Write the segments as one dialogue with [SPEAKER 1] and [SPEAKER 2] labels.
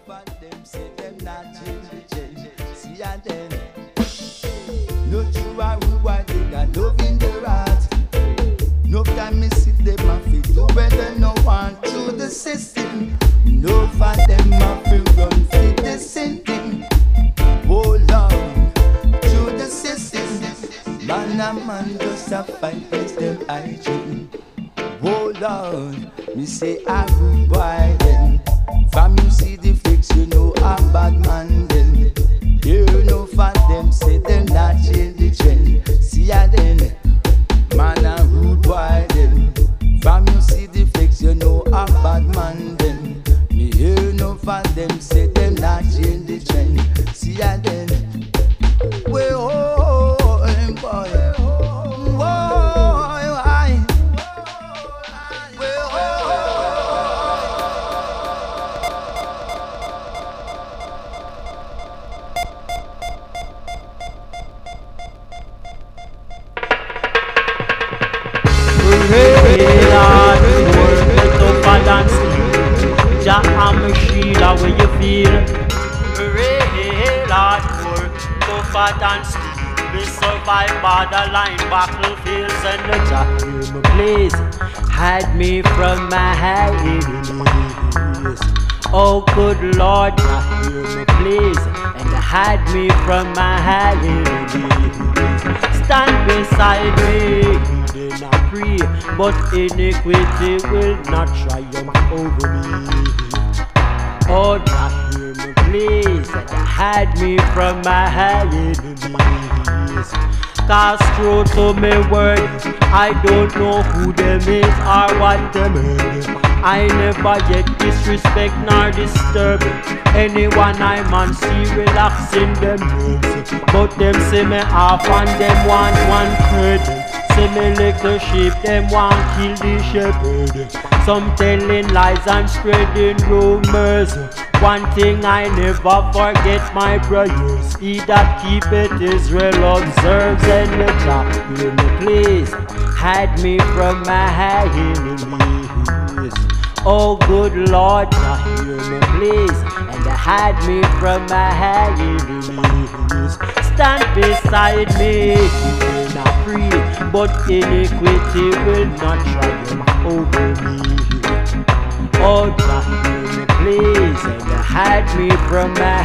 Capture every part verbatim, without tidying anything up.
[SPEAKER 1] for them say them not change the change. See and then, no true a rude boy, they got love in their heart. No time me see them a fi do when they no want through the system. No for them a fi run fit the same thing. Oh Lord, through the system. Man and man just a fight against them hygiene. Oh Lord, me say a good boy then. From you see the fix, you know a bad man then. You know for them say them not change the trend. See ya then, man a rude boy then. From you see the fix, you know a bad man then. Me hear no for them say them not change the trend. See ya then, we oh boy, boy, I, we oh.
[SPEAKER 2] Jah and me Sheila, where you feel? Hooray, Lord, more tougher than steel. We survive borderline battlefields and the Jah hear me please hide me from my enemies. Oh good Lord, Jah hear me please and hide me from my enemies. Stand beside me. I pray, but iniquity will not triumph over me. Oh, Jah hear me please, and hide me from my enemies. Cast through to me word, I don't know who them is or what them is. I never yet disrespect nor disturb anyone I man see relaxing them nerves. But them see me off and them want one third. See me little sheep, them want kill the shepherd. Some telling lies and spreading rumors. One thing I never forget, my prayers. He that keepeth Israel observes. And the Jah hear me please hide me from my enemies. Oh good Lord, Jah hear me please and hide me from my enemies. Stand beside me, keeping a free, but iniquity will not triumph over me. Oh, Jah hear me please and hide me from my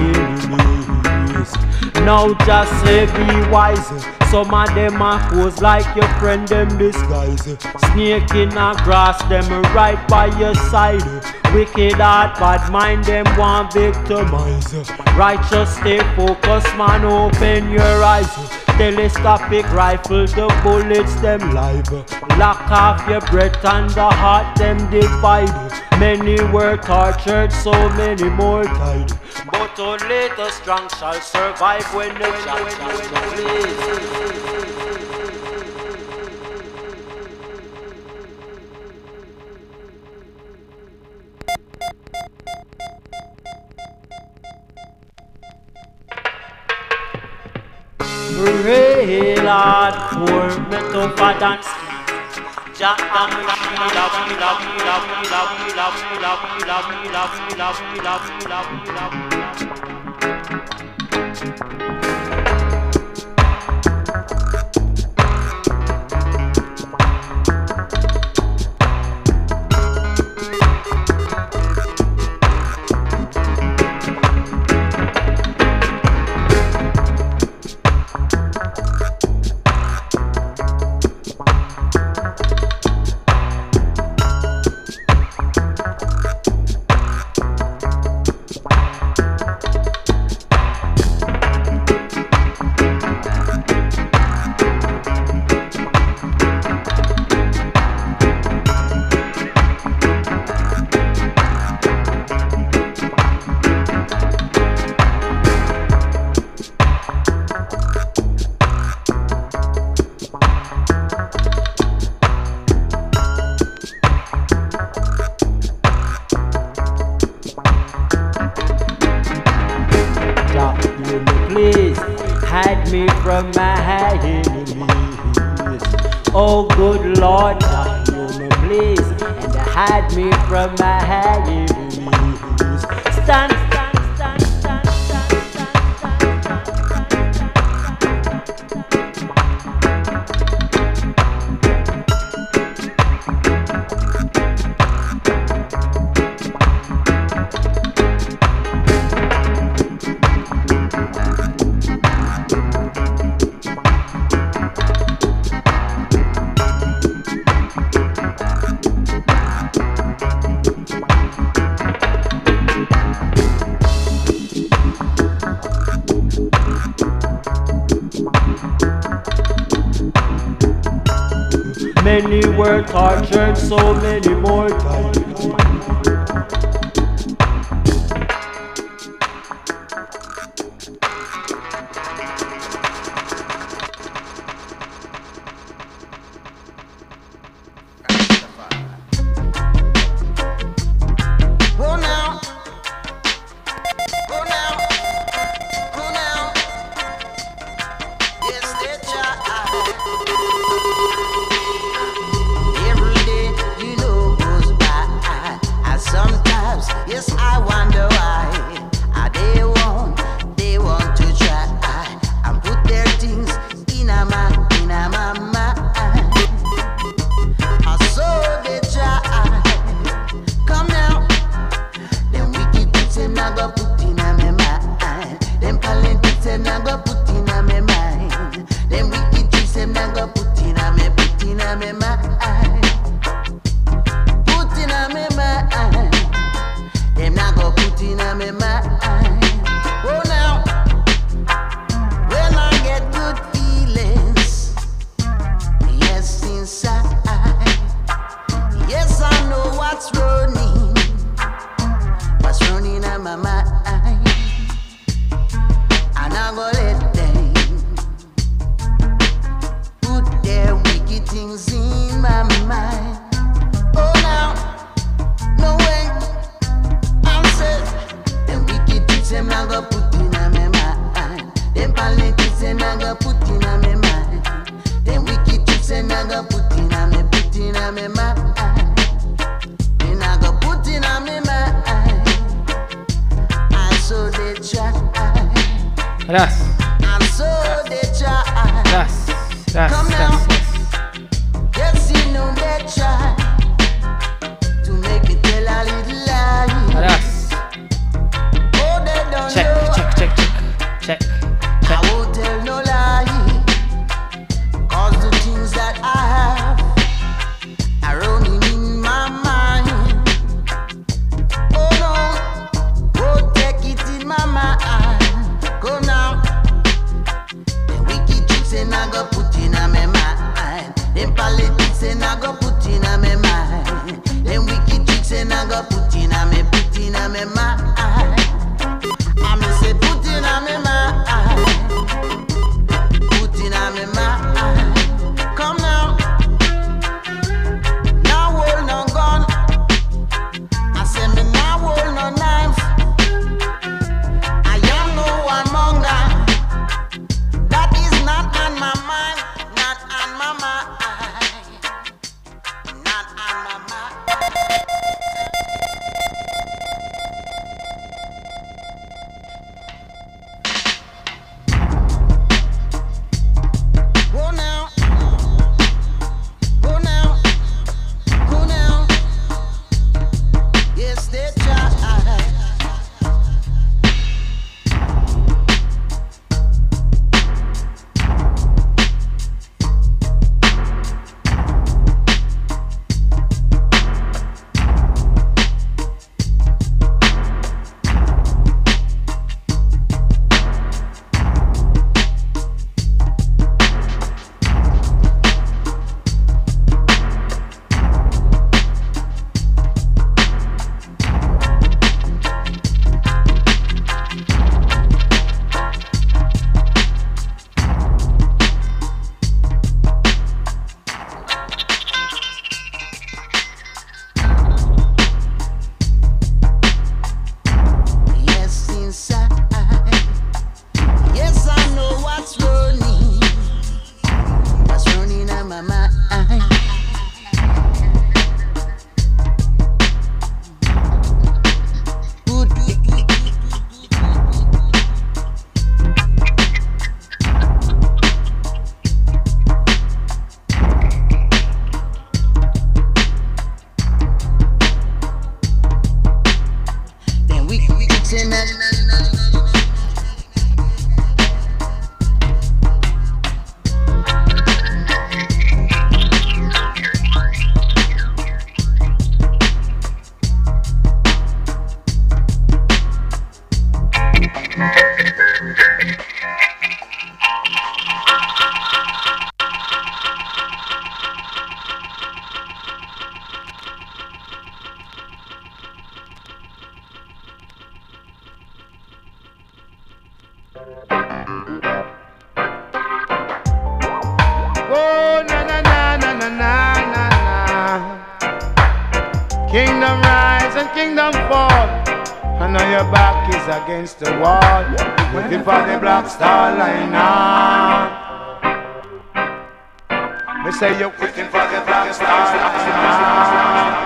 [SPEAKER 2] enemies. Now just say be wise. Some of them are pose like your friend them disguise. Snake in a grass, them right by your side. Wicked heart, bad mind, them want victimize. Righteous stay focused, man, open your eyes. Telescopic rifle, the bullets them live. Lock off your breath and the heart them divide. Many were tortured, so many more died. But only the strong shall survive when the Jah shall please. Hooray, Lord, for me tougher than steel. Jah and me Sheila, we love, we love, we love, we love, we love, we love, we love, we love, we love, we love, we love, we love. Me from my enemies. Oh good Lord, Jah hear me please and hide me from my enemies. Stand Many were tortured so many more times.
[SPEAKER 1] Oh, na na na na na na na na. Kingdom rise and kingdom fall. And now your back is against the wall, waiting for the black star line now. They say you're waiting for the black star line now.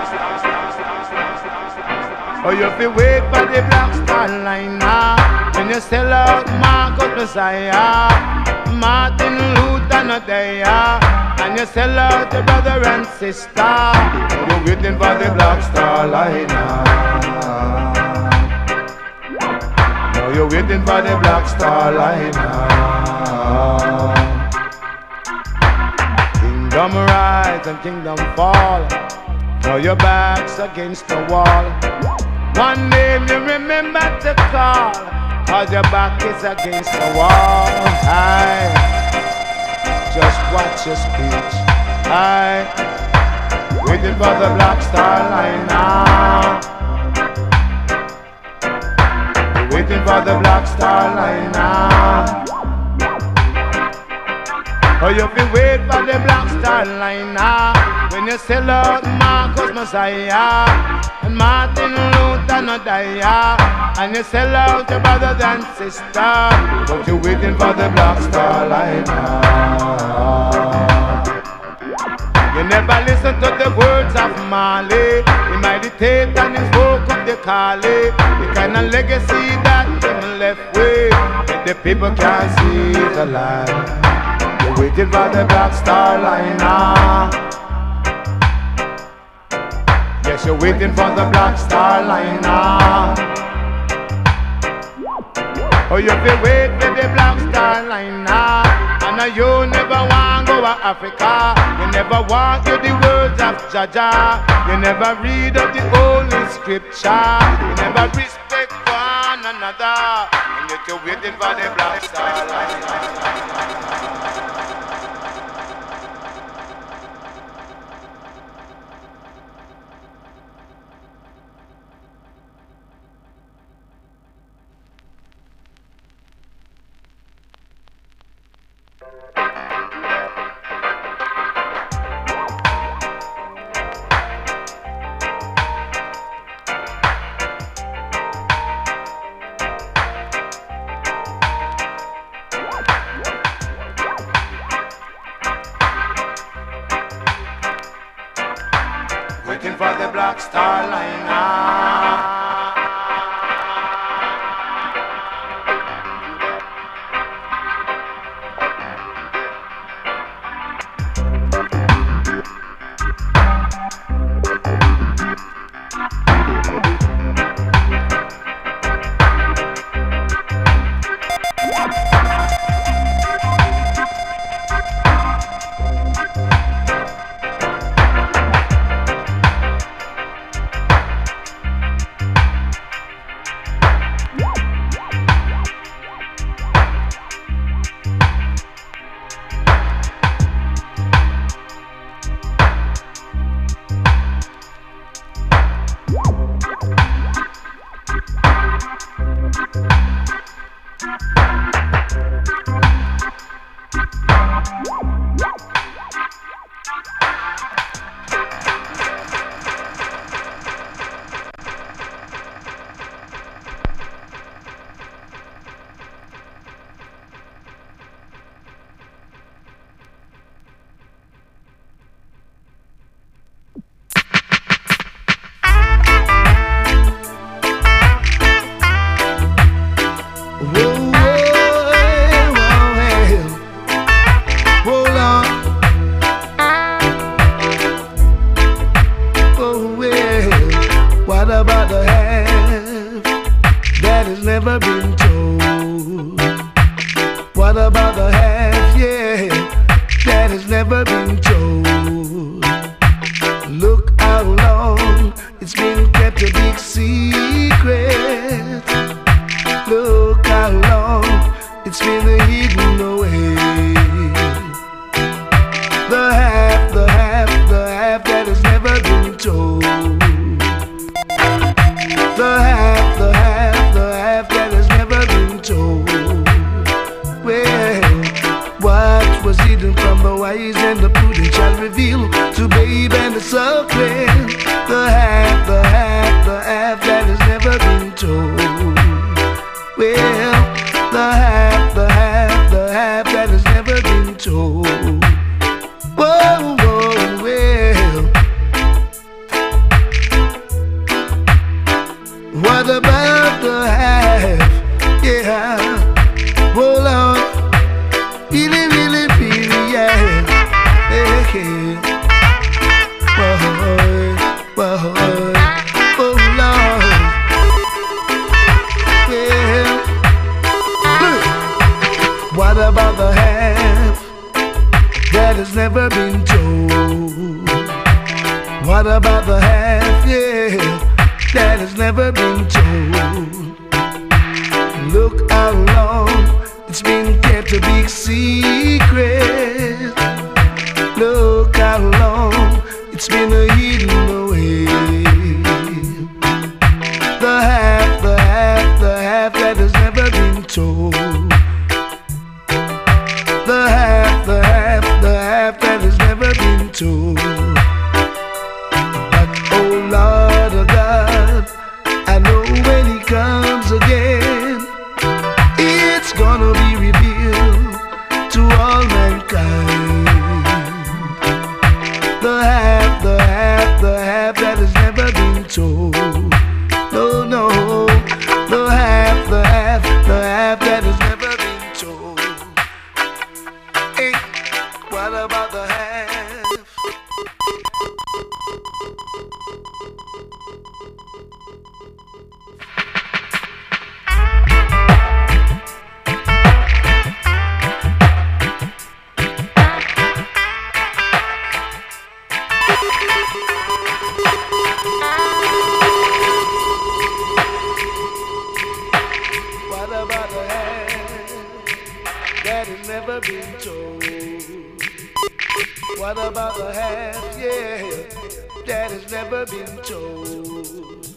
[SPEAKER 1] Oh, you feel wait for the black star line now. When you sell out Marcus Messiah, Martin Luther not there, and you sell out your brother and sister. You're waiting for the black star line now. Now you're waiting for the black star line now. Kingdom rise and kingdom fall. Now your back's against the wall. One name you remember to call, cause your back is against the wall. Aye. Just watch your speech. Aye. Waiting for the black star line now. You're waiting for the black star line now. Oh, you feel wait for the black star line now. When you sell out Marcus Messiah and Martin Luther not die, and you sell out your brothers and sisters, but you're waiting for the black star line now. You never listen to the words of Marley. He meditate and he spoke of the Kali. The kind of legacy that him left with, if the people can't see the light. You're waiting for the black star line now. Yes, you're waiting for the black star line now. Oh, you feel wait for the black star line now. And now you never want go to Africa. You never want hear the words of Jaja. You never read of the Holy Scripture. You never respect one another. And yet you're waiting for the black star line now. Waiting for the black star line now. The half, the half, the half that has never told. Well, the half, the half, the half that has never been told. Whoa, whoa, well, what about the half? Yeah, hold on, really, really, really, yeah. Hey, hey. Whoa, whoa, oh Lord. Well, what about the half that has never been told? What about the half, yeah, that has never been told? Look how long it's been kept a big secret. Look how long it's been a hidden away. The half, the half, the half that has never been told. The half, the half, the half that has never been told. But oh Lord of God, I know when He comes again, it's gonna be revealed to all mankind. The half, the half, the half that has never been told. No, no, the half, the half, the half that has never been told. Hey, what about the half? What about the half that has never been told? What about the half, yeah, that has never been told?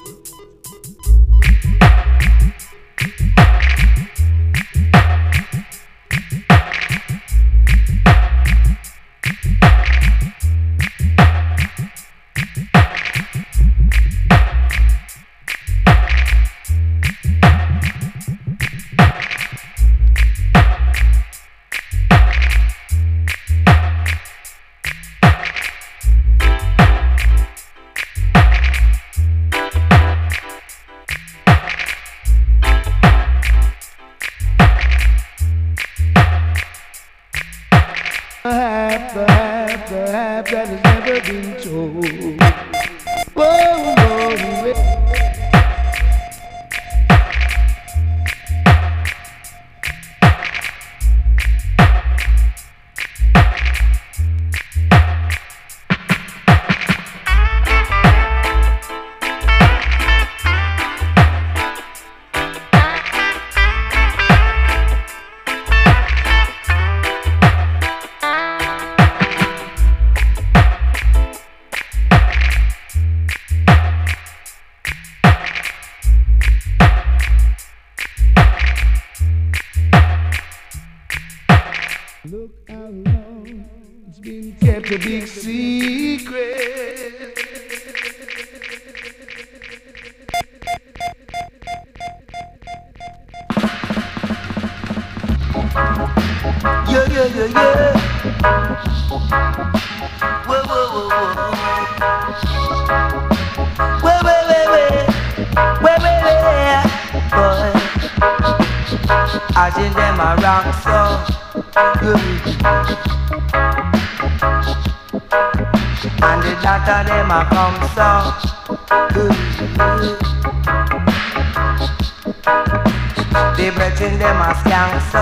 [SPEAKER 1] The half, the half, the half that has never been told. Whoa, whoa, whoa. Look how long it's been kept a big secret. Yeah, yeah, yeah, yeah. Whoa, whoa, whoa, whoa. Whoa, whoa, whoa, whoa. Whoa, whoa, whoa. Boy, I think them are wrong, so. And the doctor them a come so the brethren them a skank so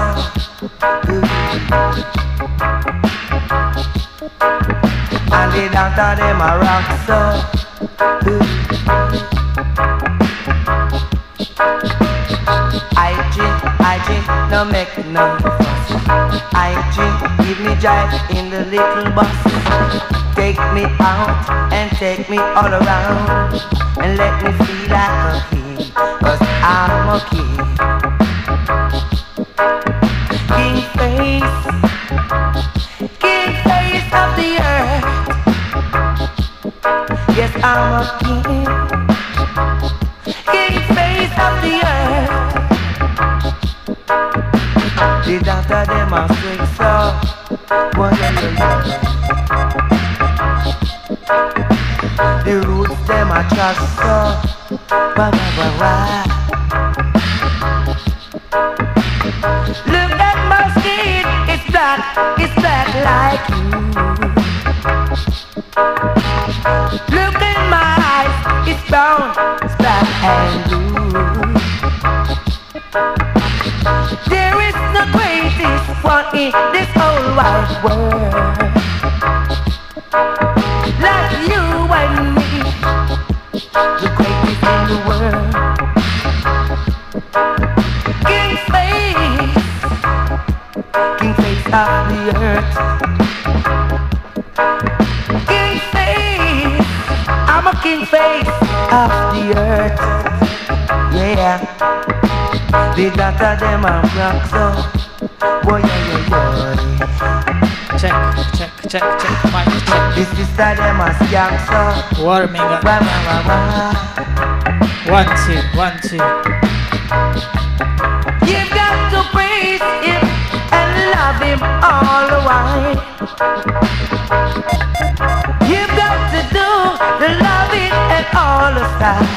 [SPEAKER 1] and the doctor them a rock so I drink, I drink, no make no fuss. I drink, give me drive in the little bus. Take me out and take me all around and let me feel like a king, 'cause I'm a king. King face, king face of the earth. Yes, I'm a king. King face
[SPEAKER 3] of the earth. The doctor them a fix so. Boy, yeah, yeah, yeah. The roots them a trash so. Wah, wah, wah, wah. Look at my skin, it's black, it's black like you. Look in my eyes, it's brown, it's black and blue. There is the greatest one in this whole wide world, like you and me, the greatest in the world. King face, king face of the earth. King face, I'm a king face of the earth. Yeah, the doctor them a rock so. Boy, yeah, yeah, yeah.
[SPEAKER 4] Check, check, check, check, mic check.
[SPEAKER 3] This sister them a skank so.
[SPEAKER 4] Warming up.
[SPEAKER 3] Wah, wah, wah, wah.
[SPEAKER 4] One, two, one, two.
[SPEAKER 3] You've got to praise him and love him all the while. You've got to do the loving and all the time.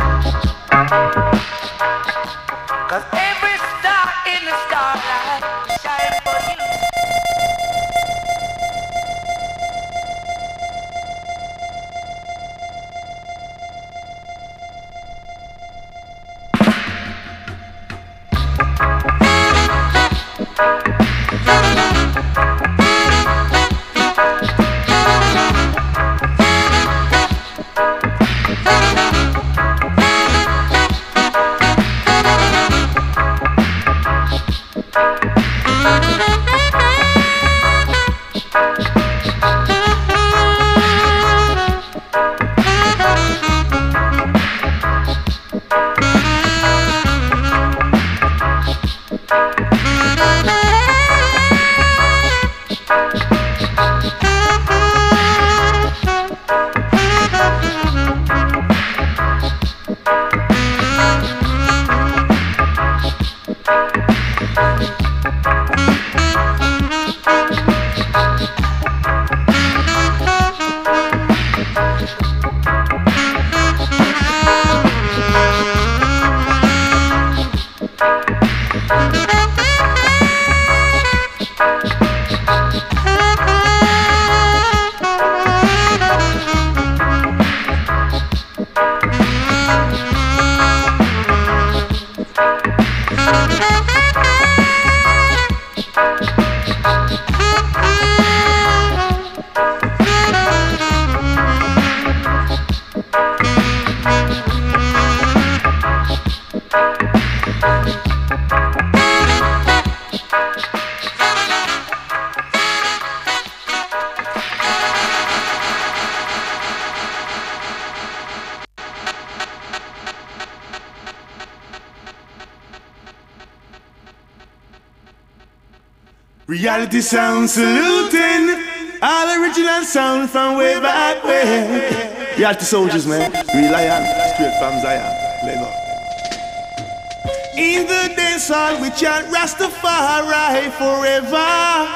[SPEAKER 3] Cause every star in the starlight shine for you.
[SPEAKER 5] Reality sound saluting, all original sound from way back when. Reality soldiers, man. Real lion, straight from Zion. Lego. In the dance hall, we chant Rastafari forever.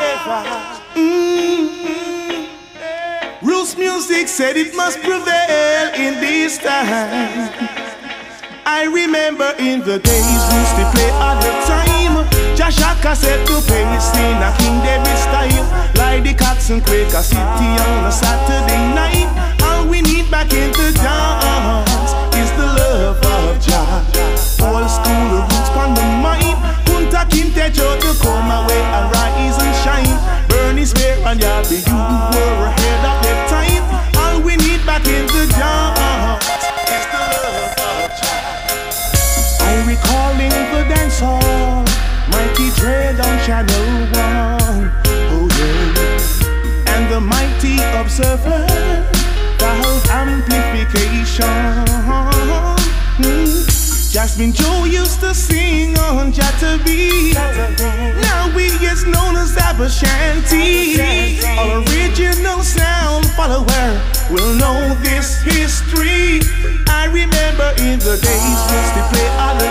[SPEAKER 5] Mm-hmm. Roots music said it must prevail in this time. I remember in the days we used to play all the time. Jashaka said to pace in a King David style, like the Cats and Quaker City on a Saturday night. All we need back in the dance is the love of Jah. Old school roots on the mind. Punta Kinte Joe to come away and rise and shine. Bernie Spear and Yabby, you were ahead of their time. All we need back in the dance is the love of Jah. I recalling the dance hall, Mighty Dread on Channel One, oh yeah, and the Mighty Observer, Valve Amplification. Mm. Jasmine Joe used to sing on Jatabi. Now we is known as Abashanti. All original sound follower will know this history. I remember in the days we used to play all the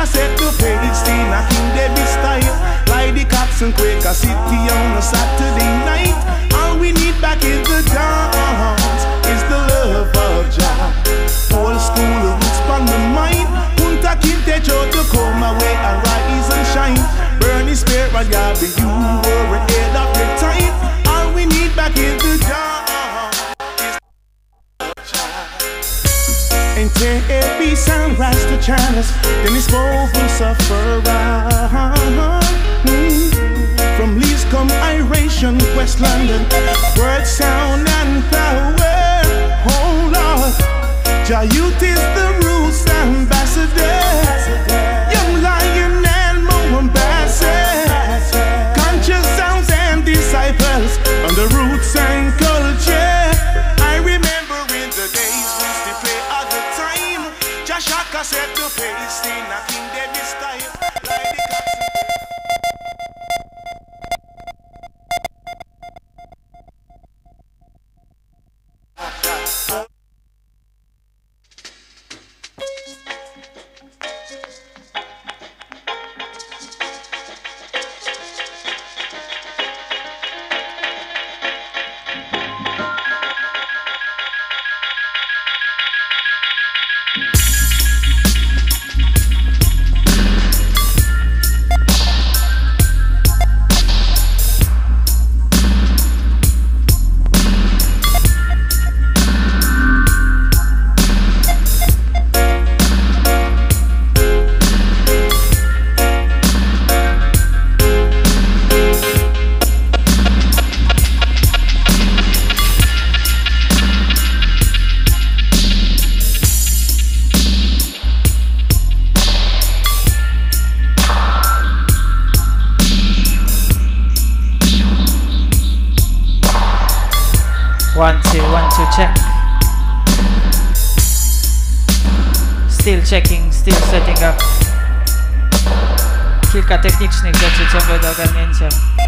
[SPEAKER 5] Shaka set the pace in a King David style. Like the Cox and Quaker City on a Saturday night. All we need back in the dance is the love of Jah. Old school roots from the mind. Punta Kinte Joe to come away and rise and shine. Bernie Spear and Yabby, you were ahead of your time. All we need back in the dance is the love of Jah. And take a peace and rise to chance. Then his foe will suffer. Mm. From Leeds come Iration, West London, word, sound and power. Oh Lord, Jah youth is the roots ambassador. Young Lion and Mombasa, conscious sounds and disciples on the roots and culture. I remember in the days we used to play all the time. Jah Shaka set the pace in a King David style. Like the Cox and
[SPEAKER 4] One, two, one, two, check. Still checking, still setting up. Kilka technicznych rzeczy ciągle do ogarnięcia.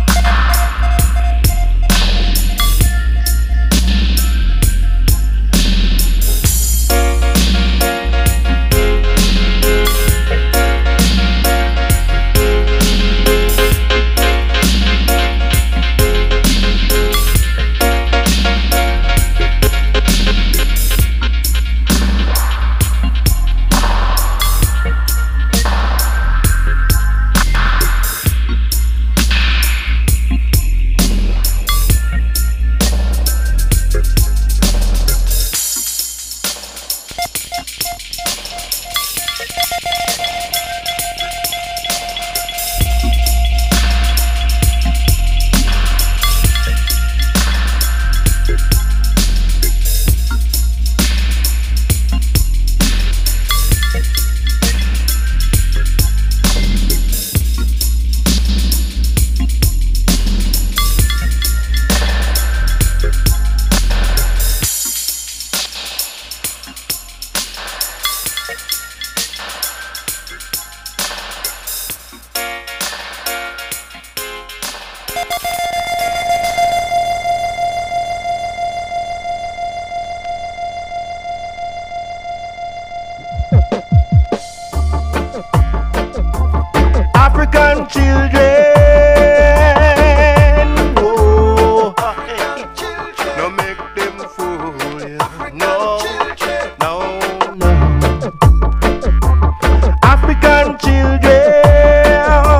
[SPEAKER 3] African children, oh, no make them fool you. No, no, no. African children,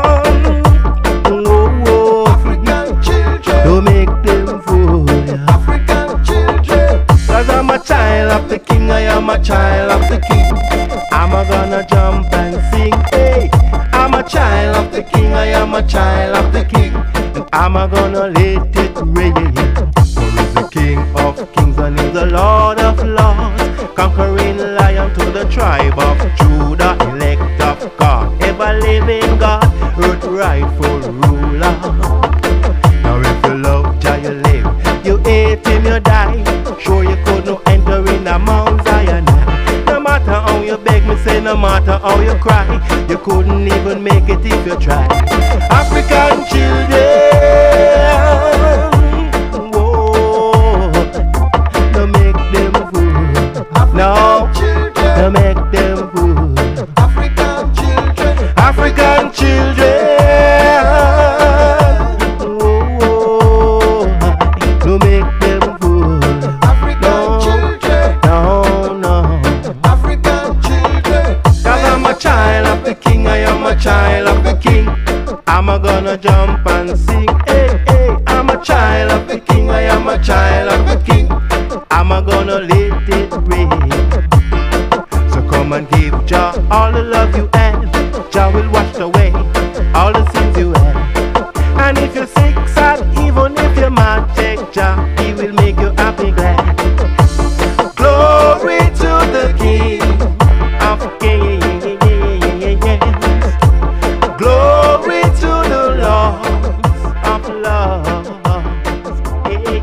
[SPEAKER 3] oh, oh. African children, don't make them fool you. African children, 'cause I'm a child of the King, I am a child of the King. I'm a gonna jump and sing, hey. I'm a child of the King, I am a child of the King, and I'm a gonna let it rain. For he's the King of kings and he's the Lord of lords, conquering lion to the tribe of Judah, elect of God, ever living God, earth rightful ruler. Now if you love Jah, you live, you hate him, you die. Sure you could not enter in a Mount Zion. No matter how you beg me, say no matter how you cry, you couldn't even make it if you tried. African children, whoa, don't make them fool. No, don't make them fool. African children,
[SPEAKER 6] I'm a gonna jump and sing. Hey, hey, I'm a child of the king. I am a child of the king. I'm a gonna let it rain. So come and give Jah all the love you have. Jah will wash away all the sins you have. And if you're sick, sad, even if you're mad, check Jah, He will make you happy, glad. Glory to the King of Kings. Glory to the Lord of Lords. Hey.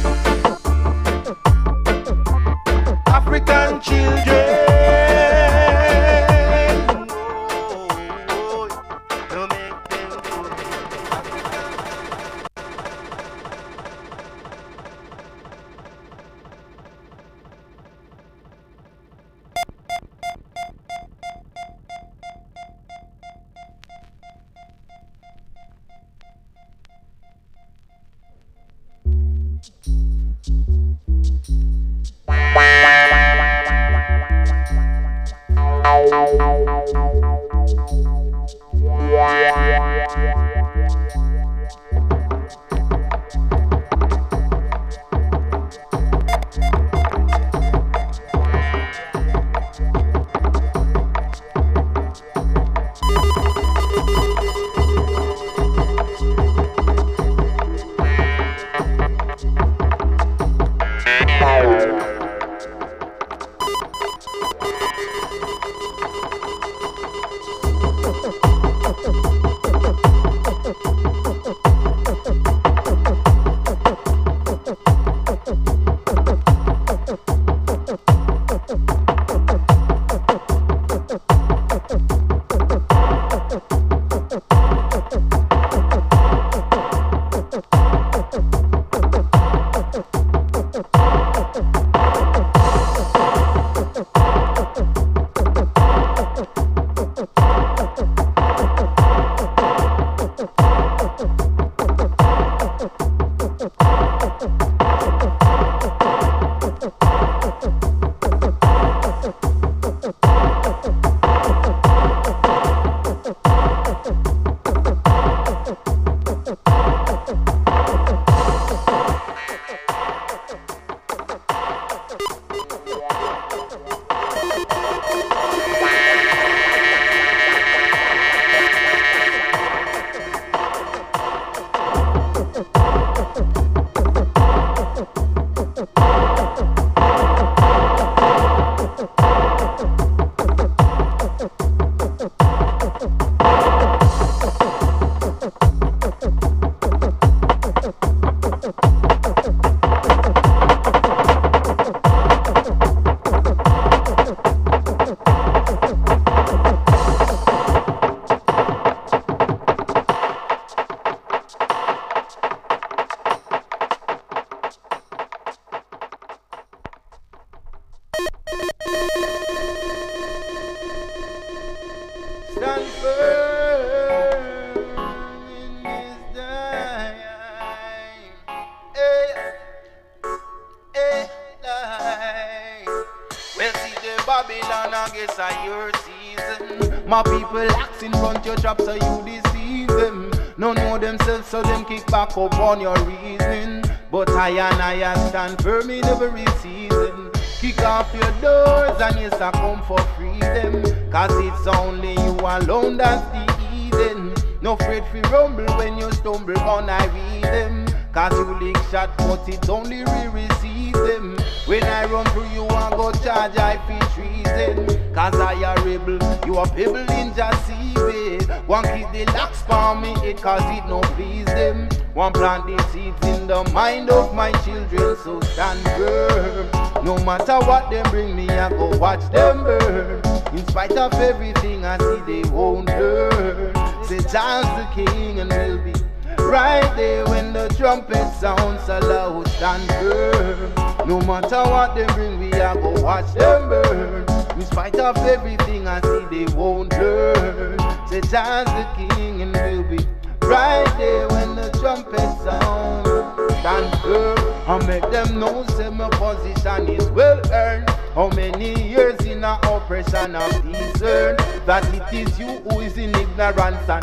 [SPEAKER 6] African children.
[SPEAKER 1] My people ask in front your trap, so you deceive them. No know themselves, so them kick back up on your reasoning. But I and I stand firm in every season. Kick off your doors and yes, I come for freedom. Cause it's only you alone that's the Eden. No afraid fi rumble when you stumble on I read them. Cause you lick shot but it only re-receive them. When I run through you and go charge I feel treason. Cause I a rebel, you a pebble in just see it. One keep the locks for me it cause it no please them. One plant the seeds in the mind of my children, so stand firm. No matter what them bring me, I go watch them burn. In spite of everything I see they won't learn. Say John's the king and will be right there when the trumpet sounds so loud. Stand firm. No matter what them bring me, I go watch them burn. In spite of everything I see they won't learn. Say John's the king and will be right there when the trumpet sound. Stand firm and make them know say my position is well earned. How many years in a oppression of this earth, that it is you who is in ignorance and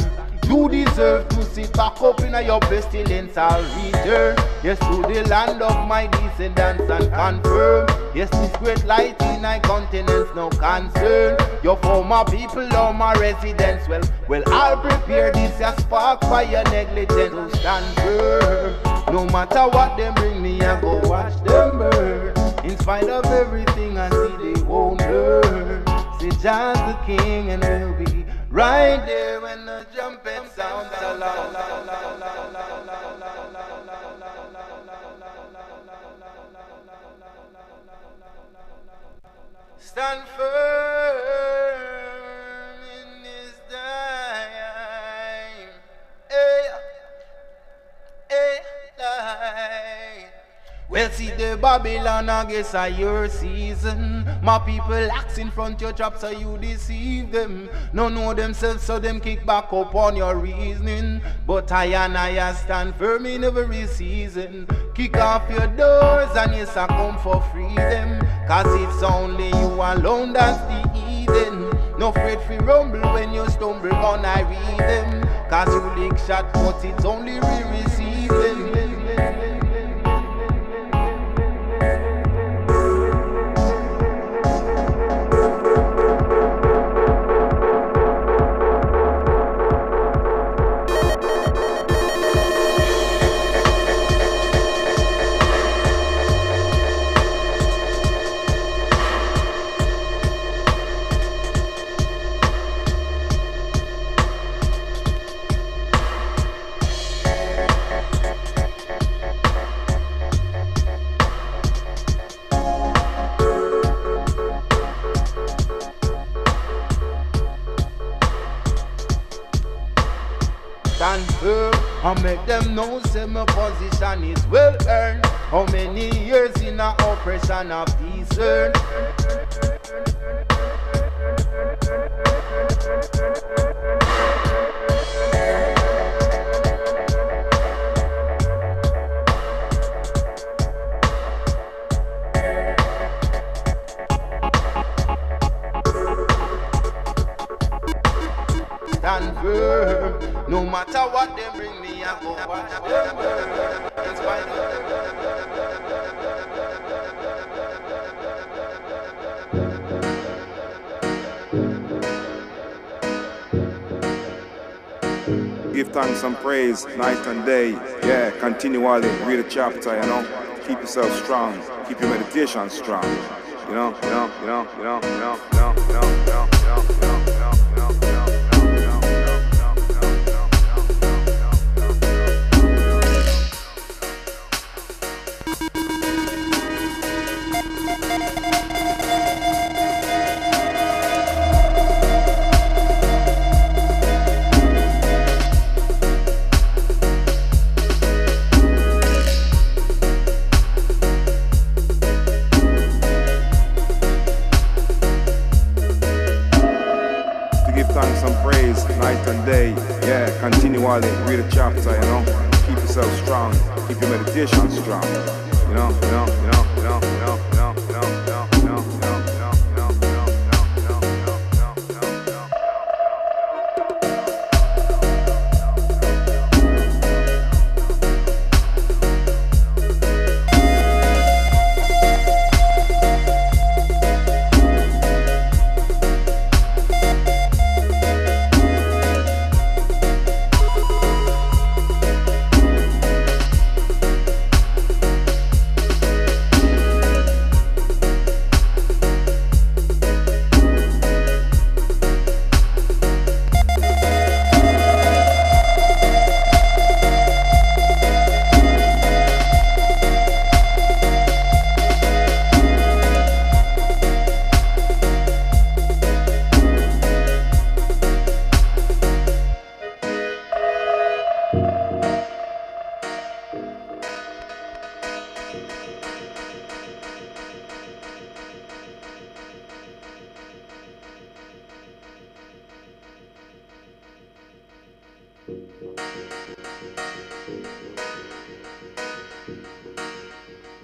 [SPEAKER 6] You deserve to sit back up in your pestilence, I'll return. Yes, to the land of my descendants and confirm. Yes, this great light in thy continents, no concern. Your former people are my residents. Well, well, I'll prepare this as spark for your negligence to stand firm. No matter what them bring me, I go watch them burn. In spite of everything I see, they won't learn. See, John's the king and we'll be right there when the trumpet sounds aloud. Stand firm in this time. Hey, hey, light. Well, see the Babylon, I guess I your season. My people axe in front your trap, so you deceive them. No know themselves, so them kick back up on your reasoning. But I and I stand firm in every season. Kick off your doors and yes, I come for freedom. Cause it's only you alone that's the Eden. No fret free rumble when you stumble on I read them. Cause you lick shot, but it's only re-receive them. Stand firm and make them know say my position is well earned. How many years in a oppression of these earned? Stand firm. No matter what they bring me, I go watch them burn. In spite
[SPEAKER 7] of Give thanks and praise night and day. Yeah, continually read a chapter, you know. Keep yourself strong. Keep your meditation strong. You know, you know, you know, you know, you know, you know, you know, you know, you know, you know, you know, you know. Night and day, yeah, continually read a chapter, you know. Keep yourself strong, keep your meditation strong, you know, you know, you know, you know, you know, you know, you know, you know, you know, you know, you know, you know, you know, you know, you know, you know.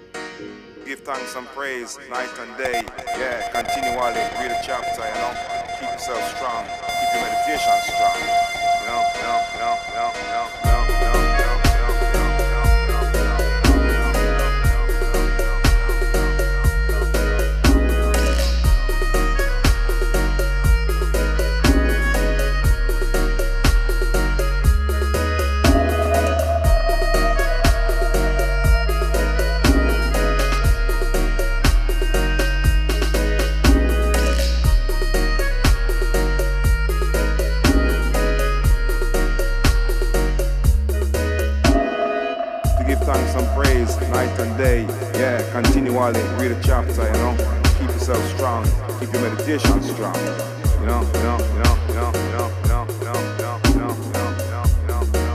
[SPEAKER 7] Give thanks and praise night and day. Yeah, continually read a chapter, you know. keep yourself strong, keep your meditation strong. You know, you know, you know, you know, you know, you know, you know, you know, night and day, yeah, continually read a chapter, you know, keep yourself strong, keep your meditation strong, you know, you know, you know, you know, you know, you know, you know, you know, you know, you know, you know, you know, you know,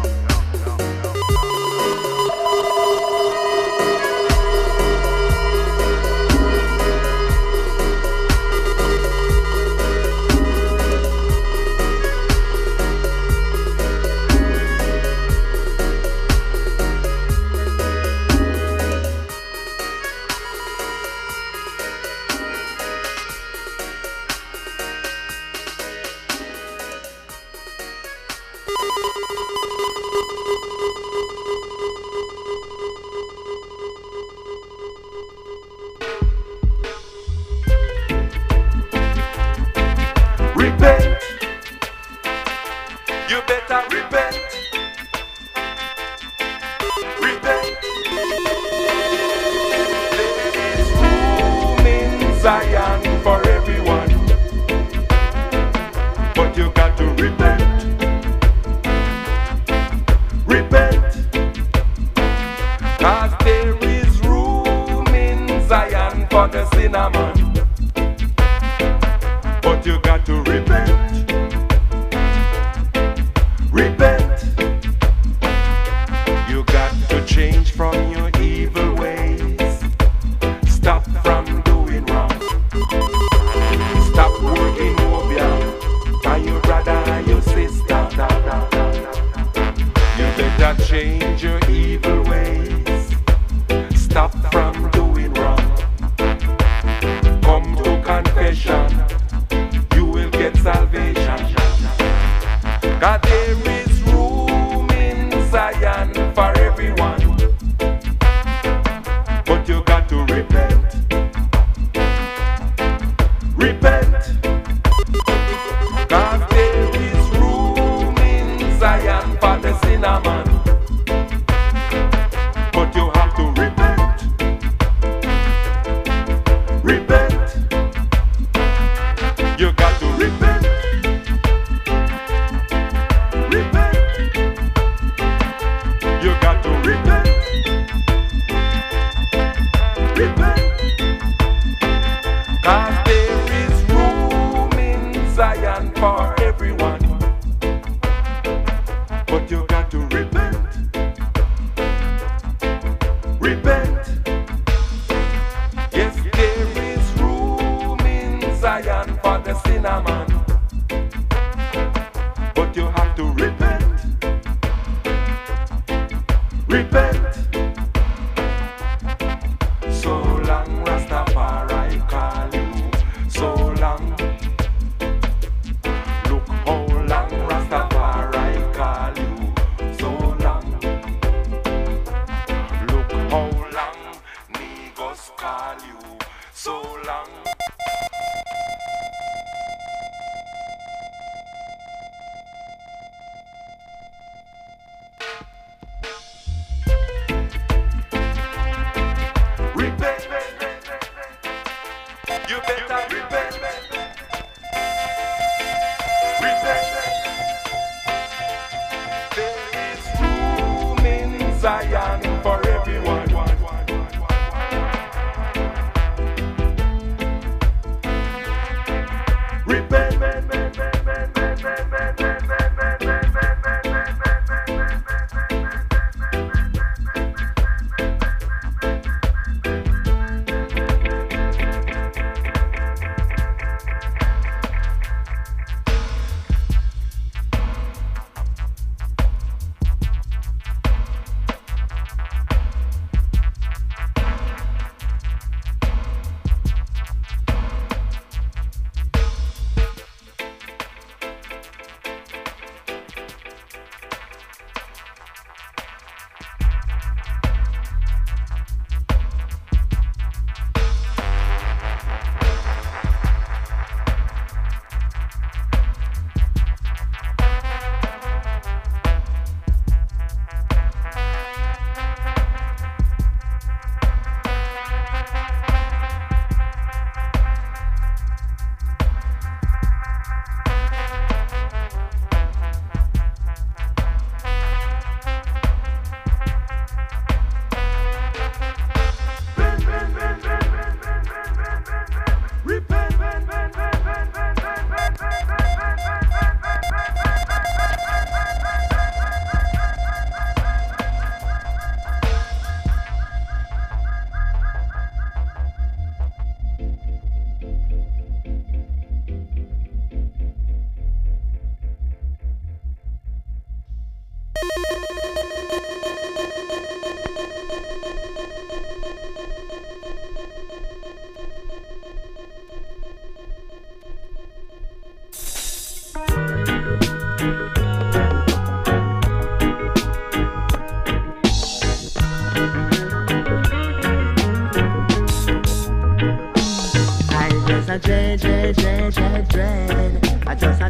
[SPEAKER 8] Repent.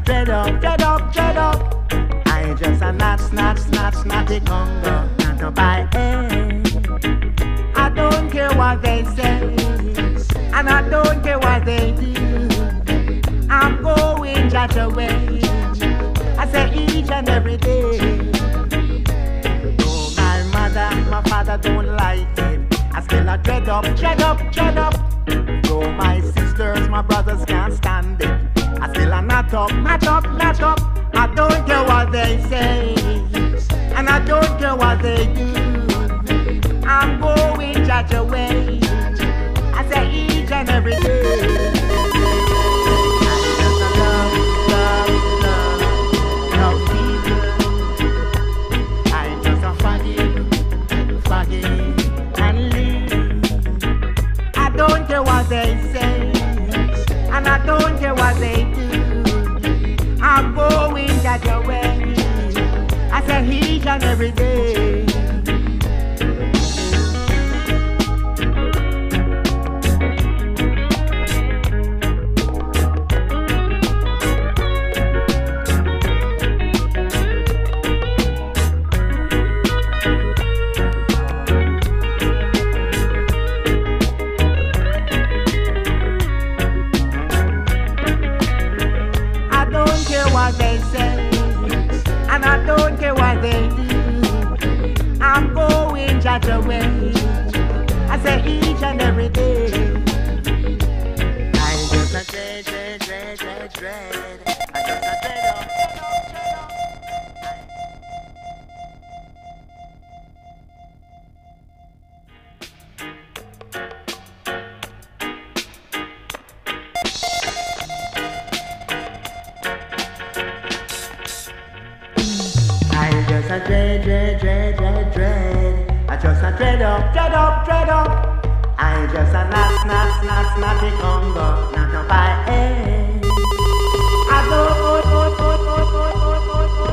[SPEAKER 3] dread up, dread up, dread up. I just a not, snot, snot, snotty Congo, not to buy air. I don't care what they say, and I don't care what they do. I'm going just away. I say each and every day. Oh, my mother, my father don't like it. I still a dread up, dread up, dread up. Though my sisters, my brothers can't stand it. I still a not up, not up, not up. I don't care what they say, and I don't care what they do. I'm going judge away. I say each and every day. I just love, love, love, love people. I just a forgive, forgive and leave. I don't care what they say, and I don't care what they do. I'm going judge away. I say each and every day. What they say, and I don't care what they do. I'm going judge away. I say each and every day. I just a dread, dread, dread, dread, dread. I just a dread up, dread up, dread up. I just a dread, dread, dread, dread, dread. I just a dread up, dread up, dread up. I just a snap, snap, snap, snappy Congo, not a by air. I go, go, go, go, go, go, go, go, go,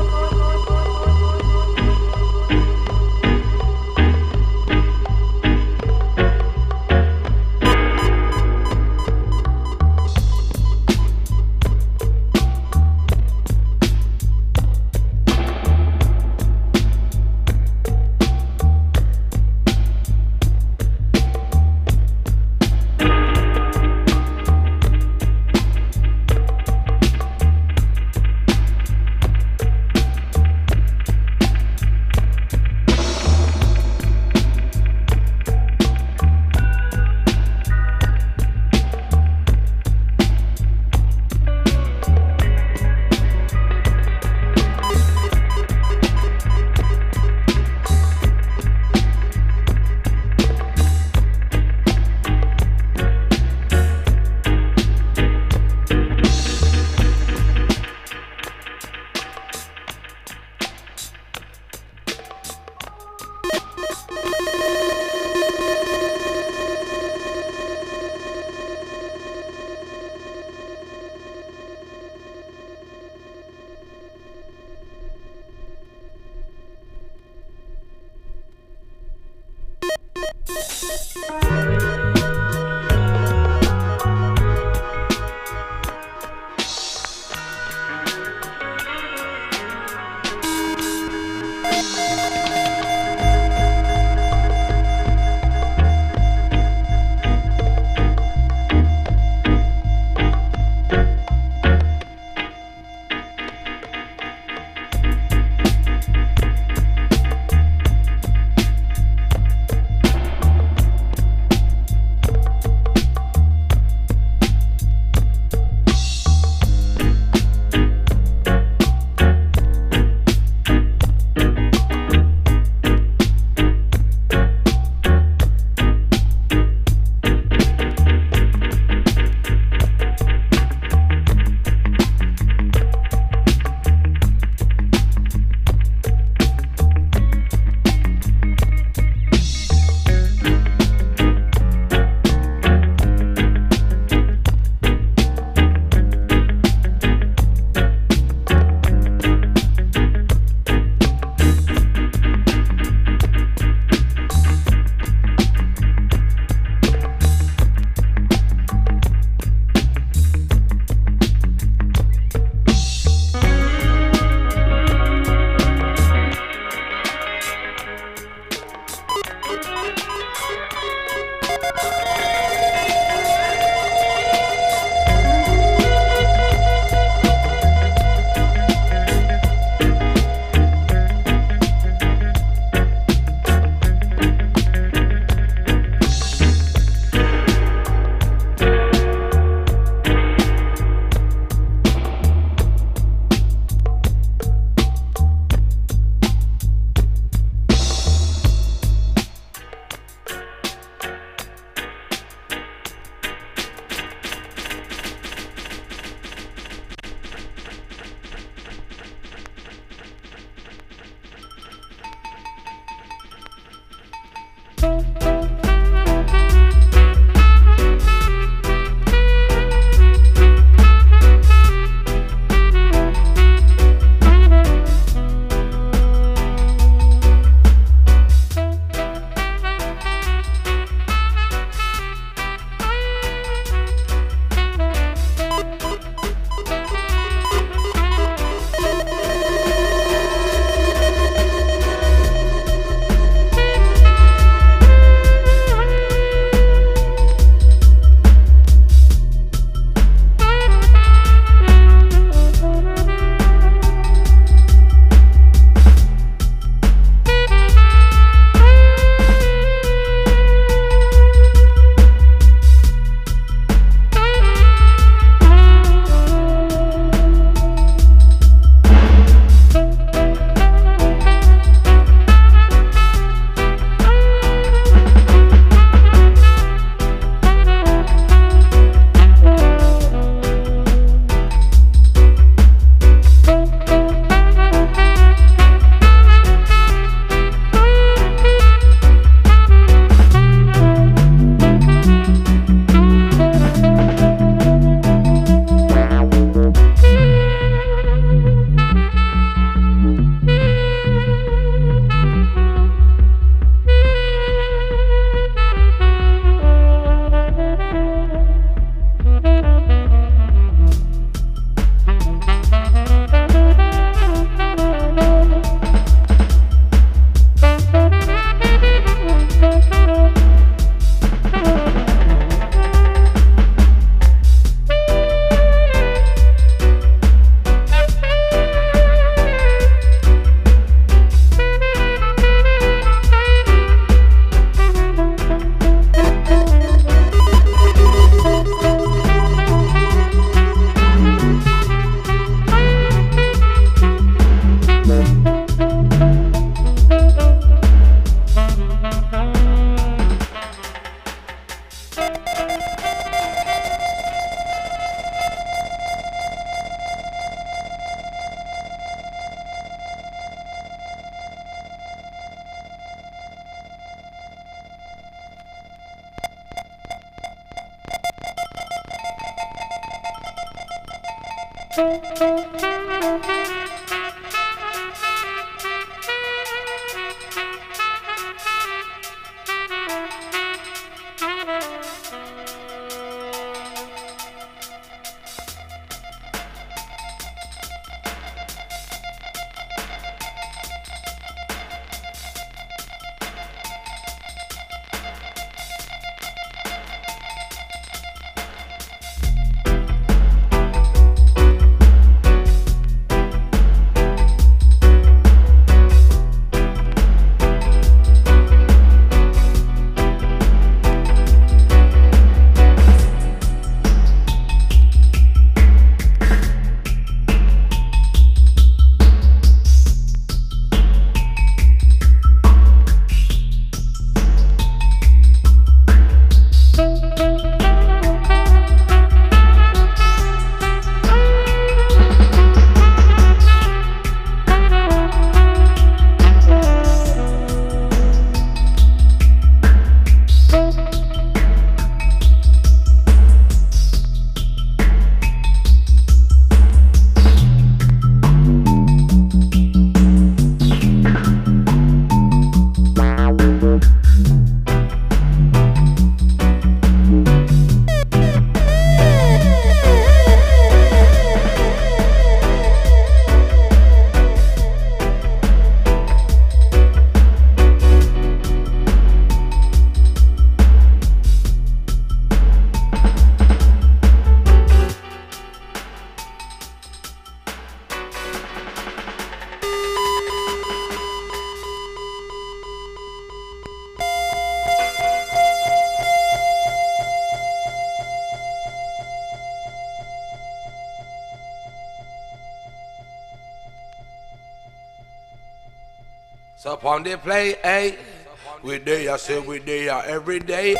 [SPEAKER 8] So upon the play, hey, we there, I say we there every day,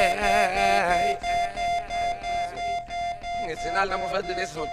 [SPEAKER 8] hey. It's in all the movement to this one.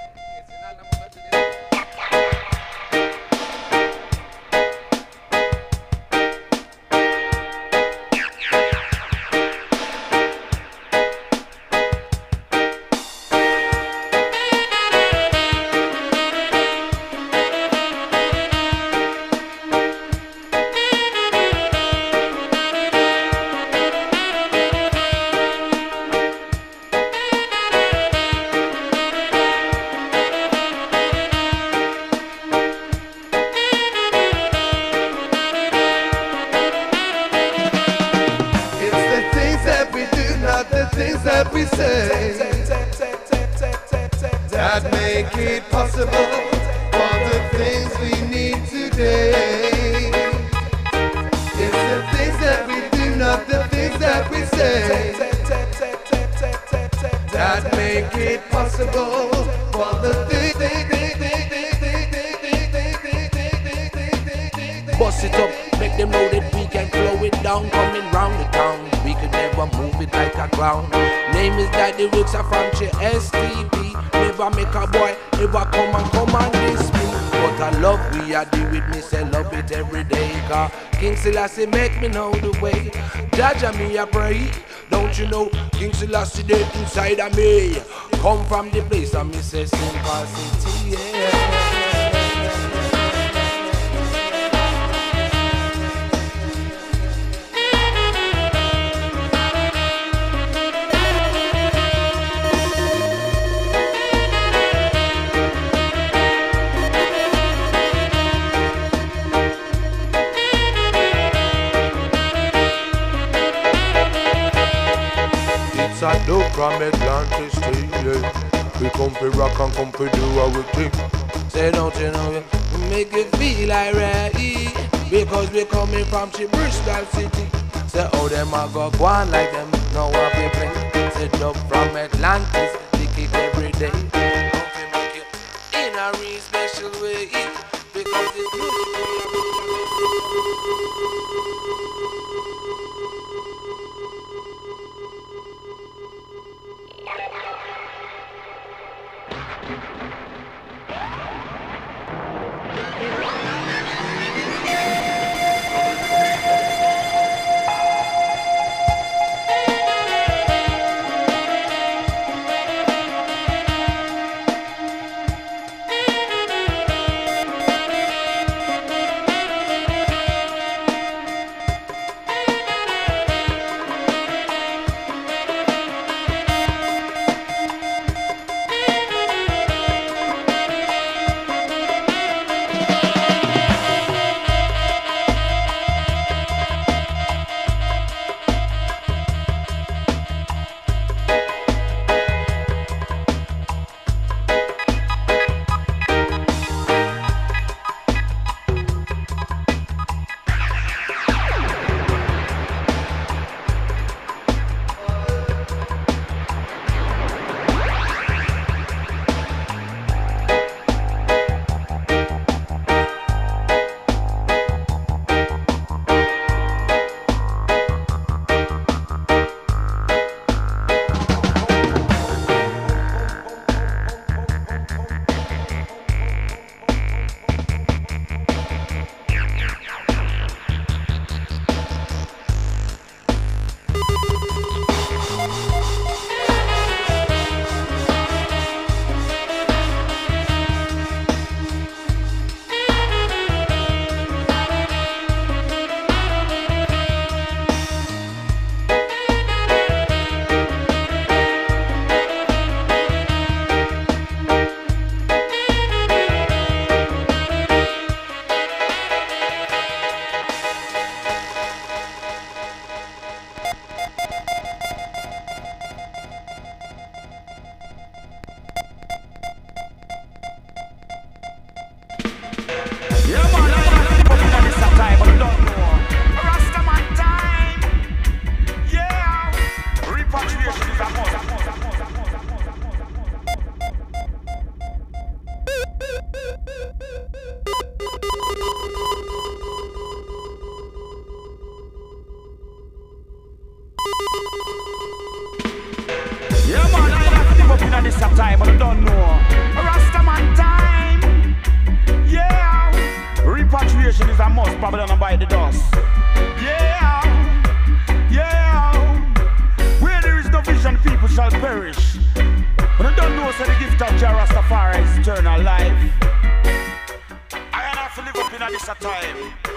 [SPEAKER 9] That make it possible for the things we need today. It's the things that we do, not the things that we say, that make it possible for the things.
[SPEAKER 8] Bust it up, make them know that we can flow it down, coming round the town. We could never move it like a clown. Name is Daddy Roots, I'm from S T P. Never make a boy, never come and come and diss me. But I love we are deal with me, say love it every day. Cause King Selassie make me know the way. Jaja me I pray, don't you know? King Selassie dead inside of me. Come from the place and me say Simple City, yeah.
[SPEAKER 10] It's a dog from Atlantis, yeah. We come for rock and come for do our thing.
[SPEAKER 8] Say don't you know, we make it feel alright, because we coming from Bristol City. Say how them a go go on like them, know what we play. Say dog from Atlantis, lick it every day. Come we make it in a real special way, because it's
[SPEAKER 11] Yeah, man, I don't keep up in this time, but I don't know. Rastaman time. Yeah. Repatriation is a must. Yeah, man, I don't keep up in this time, but I don't know. Rastaman time. Yeah. Repatriation is a must, probably don't buy the dust. Yeah. Yeah. Where there is no vision, people shall perish. But I don't know, say the gift of Jah Rastafari is eternal life. I have to live up in this time.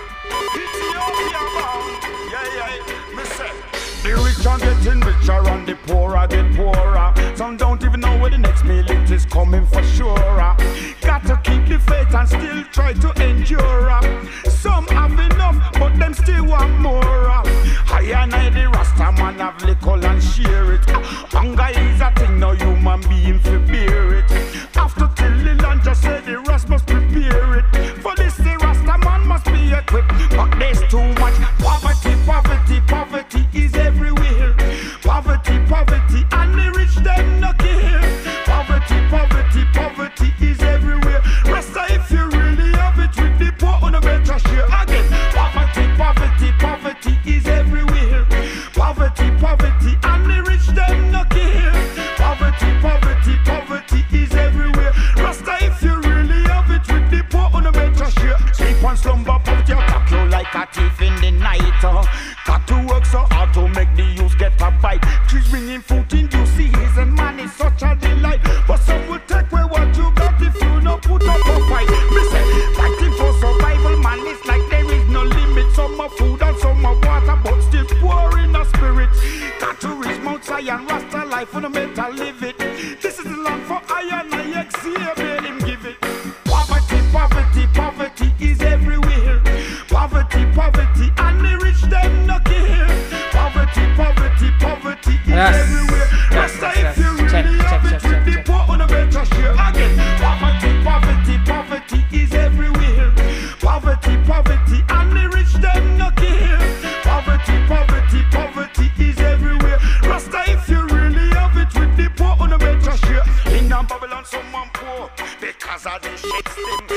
[SPEAKER 11] Ethiopia bound. Yeah, yeah, me say. The rich are getting richer and the poor are get poorer. Some don't even know where the next meal it is coming for sure. Got to keep the faith and still try to endure. Some have enough, but them still want more. I and I, the Rasta man, have liquor and share it. Hunger is a thing, no human being for bear it. After till the land just say the Rasta must prepare it. For this, the Rasta man must be equipped. But there's too much poverty, poverty, poverty is everywhere. Poverty, poverty, and the rich them not care. Poverty, poverty, poverty is everywhere. Rasta, if you really have it with the poor, on a better share again. Poverty, poverty, poverty is everywhere. Poverty, poverty, and the rich them not care. Poverty, poverty, poverty is everywhere. Rasta, if you really have it with the poor, on a better share. Sleep and slumber, poverty attack you like a thief in the night. Uh. Got to work so hard to make the youth get a bite. Trees bringing food in you see and man is such a delight. But some will take away what you got if you no put up a fight. Me say, fighting for survival, man, it's like there is no limit. Some of food and some of water, but still poor in the spirit. Got to reach Mount Zion, Rasta life fundamental, live it. This is the land for iron, I exhale, let him give it. Poverty, poverty, poverty is everywhere. Poverty, poverty, and the rich them not care. Poverty, poverty, poverty is
[SPEAKER 4] Yes.
[SPEAKER 11] everywhere.
[SPEAKER 4] Yes,
[SPEAKER 11] Rasta,
[SPEAKER 4] yes, yes.
[SPEAKER 11] if you really
[SPEAKER 4] Check,
[SPEAKER 11] have
[SPEAKER 4] check,
[SPEAKER 11] it
[SPEAKER 4] check,
[SPEAKER 11] with
[SPEAKER 4] check,
[SPEAKER 11] the
[SPEAKER 4] check.
[SPEAKER 11] poor, on a better share again. Poverty, poverty, poverty is everywhere. Poverty, poverty, and the rich them not care. Poverty, poverty, poverty is everywhere. Rasta, if you really have it with the poor, on a better share. In Babylon, someone poor because of the shit thing.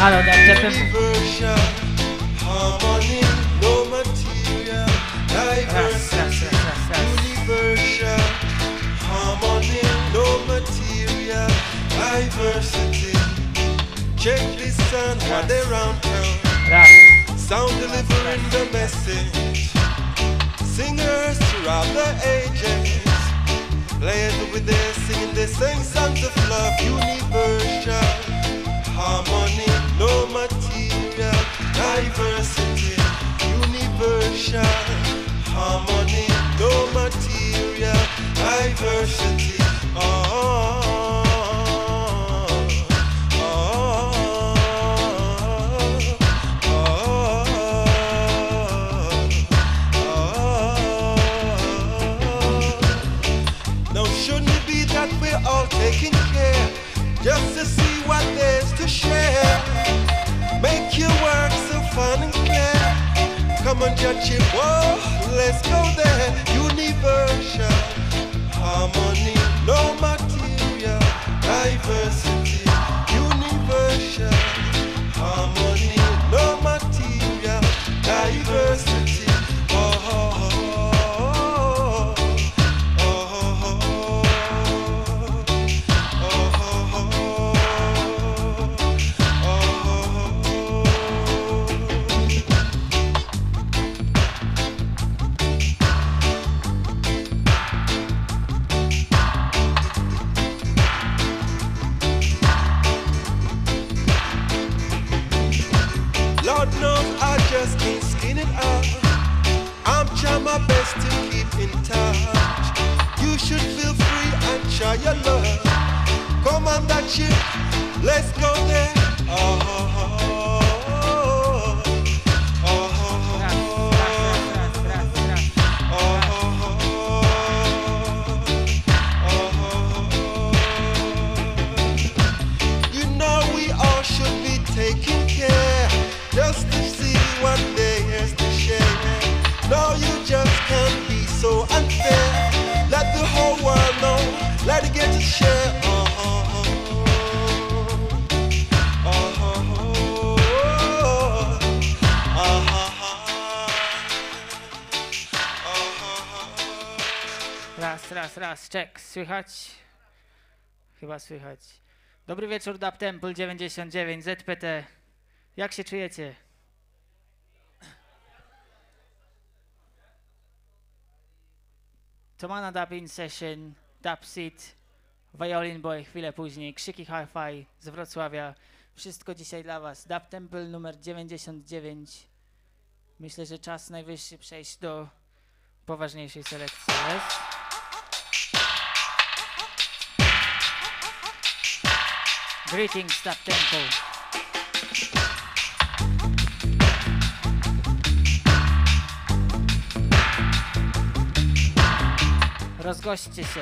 [SPEAKER 4] Hello, that
[SPEAKER 9] Universal harmony, no material diversity. Universal harmony, no material diversity. Check this sound while they're around town. Sound delivering the message. Singers throughout the ages. Players over there singing, they sing songs of love. Universal harmony, no material diversity. Universal harmony, no material diversity. Oh. Taking care just to see what there's to share. Make your work so fun and clear. Come on, judge it, whoa, let's go there. Universal harmony, no material diversity. Universal harmony, no material diversity. Oh, oh, oh. Just can't skin it out. I'm trying my best to keep in touch. You should feel free and try your love. Come on that ship, let's go there. Oh, oh, oh, oh, oh, oh. You know we all should be taking care. Just to see what there's to share. No, you just can't be so unfair. Let the whole world know. Let it get to share. Oh, oh, oh, oh, oh, oh.
[SPEAKER 4] Raz, raz, raz, czek, słychać? Chyba słychać. Dobry wieczór, Dub Temple dziewięćdziesiąt dziewięć, Z P T. Jak się czujecie? Tomana Dub In Session, Dub Seat, Violin Boy chwilę później, Krzyki Hi-Fi z Wrocławia. Wszystko dzisiaj dla was. Dub Temple numer dziewięćdziesiąt dziewięć. Myślę, że czas najwyższy przejść do poważniejszej selekcji. Yes? Greetings, Dub Temple. Rozgośćcie się.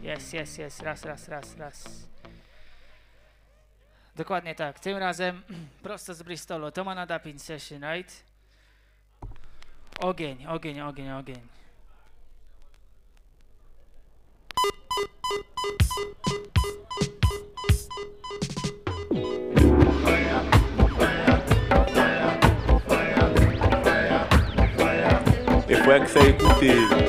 [SPEAKER 4] Jest, jest, jest, raz, raz, raz, raz. Dokładnie tak, tym razem prosto z Bristolu, to ma na Dapin Session, right? Ogień, ogień, ogień, ogień.
[SPEAKER 12] E foi que saiu tudo.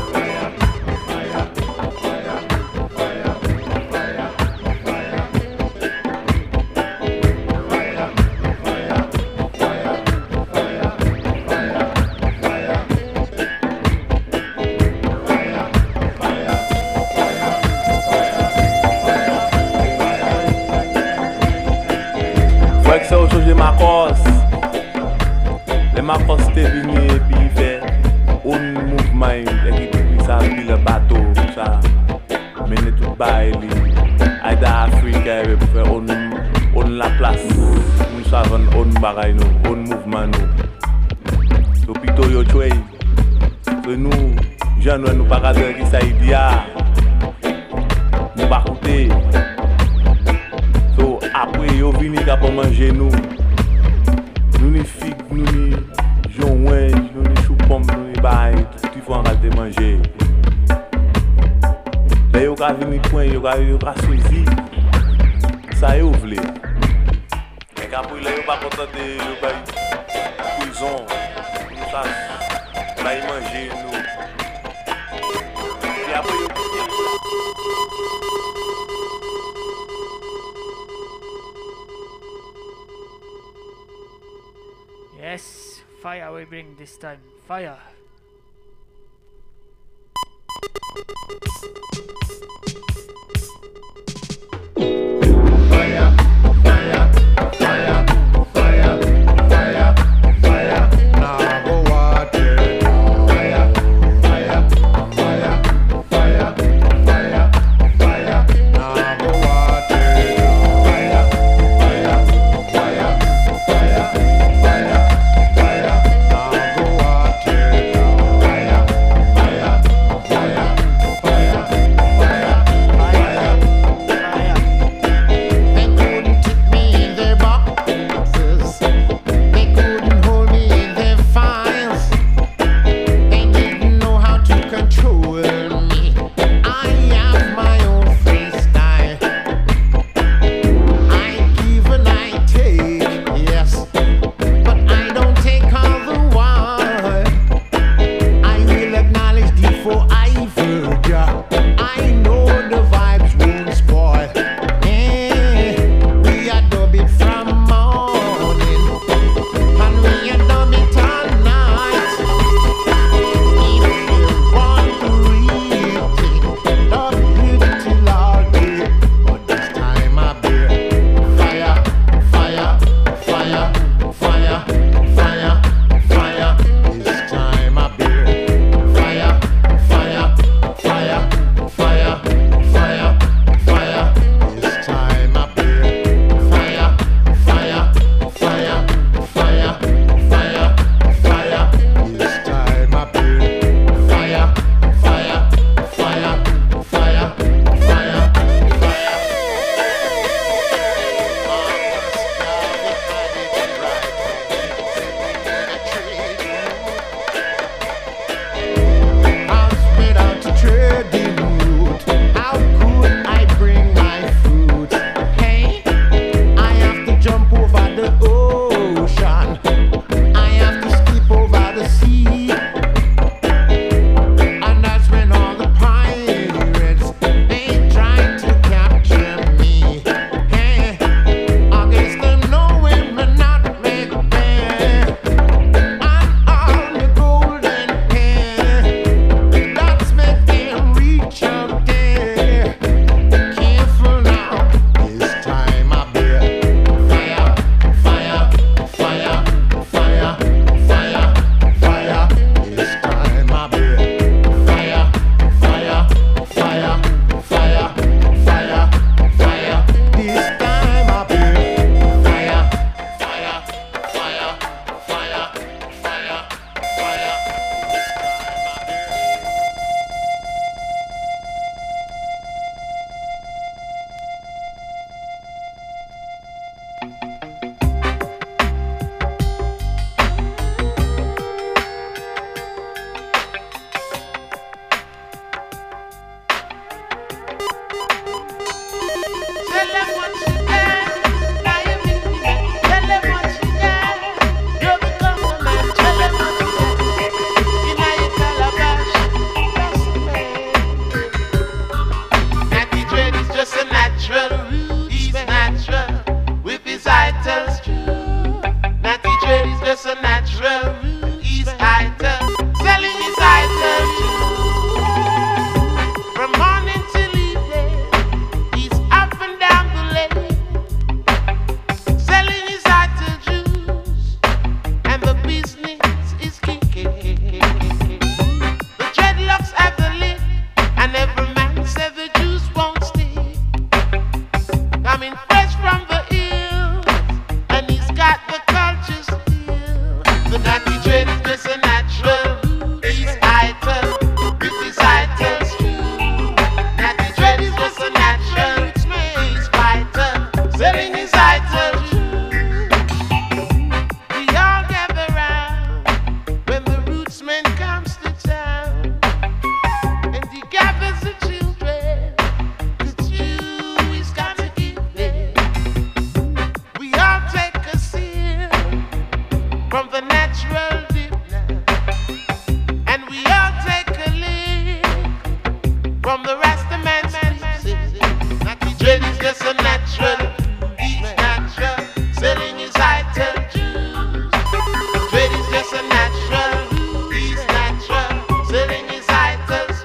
[SPEAKER 13] Marcos, les Marcos t'es venu et puis il fait un mouvement et puis ça puis le bateau ça mener tout bas et Aida Africa et pour faire on on la place nous savons on bagaille nous on mouvement nous donc plutôt yo choix que nous jeunes nous pas garder qui ça idea nous pas côté so après yo vini là pour manger nous. Nous ni figues, nous ni jonouin, nous ni chou-pomme, nous ni bail, tout il faut en rester manger. Là, il y a venu point, il y a choisi. Ça y est ouvert. Mais quand il n'y a pas content de prison, nous ça, là, il manger nous. Et après,
[SPEAKER 4] Yes, fire we bring this time. Fire.
[SPEAKER 9] Fire, fire, fire, fire, fire, fire. Now go water. Fire, fire, fire, fire, fire, fire. Now go water. Fire, fire, fire, fire, fire. Fire,
[SPEAKER 14] from the Rasta man sleeps. Natty Dread is just a natural, he's natural, selling his items. Dread is just a natural, he's natural, selling his items.